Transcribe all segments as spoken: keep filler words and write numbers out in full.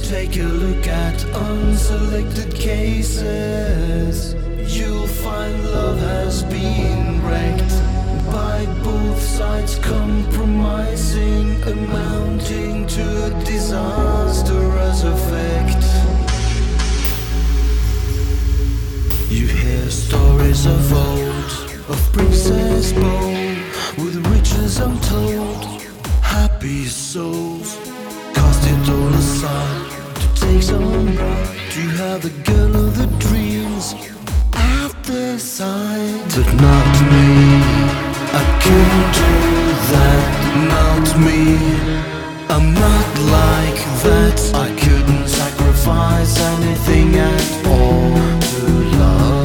Take a look at unselected cases. You'll find love has been wrecked by both sides compromising, amounting to a disastrous effect. You hear stories of old, of Princess Bold, with riches untold, happy souls. Cast it all aside to take some pride, to have the girl of the dreams at their side. But not me, I couldn't do that. Not me, I'm not like that. I couldn't sacrifice anything at all to love.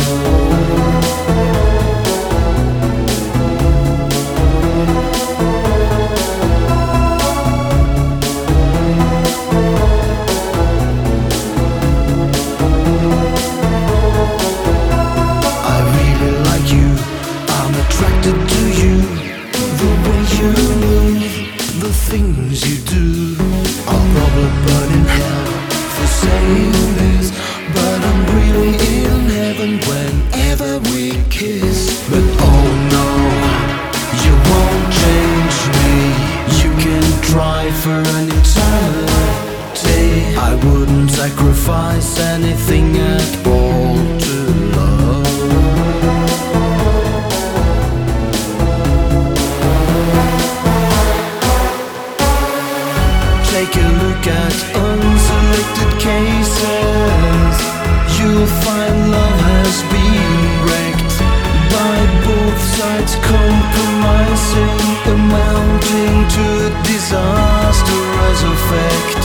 Things you do, I'll probably burn in hell for saying this, but I'm really in heaven whenever we kiss. But oh no, you won't change me. You can try for an eternity. I wouldn't sacrifice anything at all to love. Take a look at unselected cases. You'll find love has been wrecked by both sides compromising, amounting to a disastrous effect.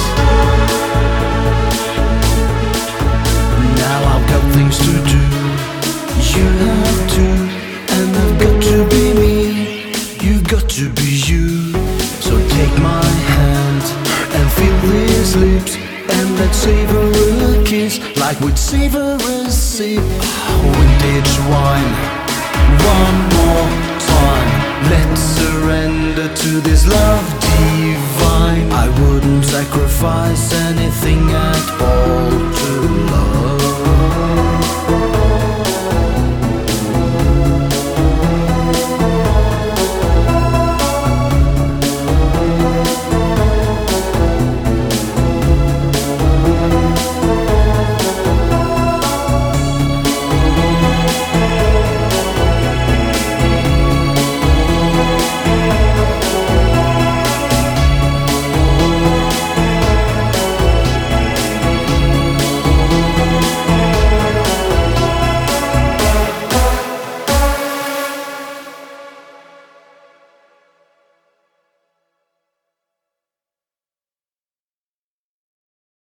Now I've got things to do, you have to, and I've got to be me. You've got to be you. So take my hand and feel these lips, and let's savor a kiss like we'd savor a sip vintage wine. One more time, let's surrender to this love divine. I wouldn't sacrifice anything at all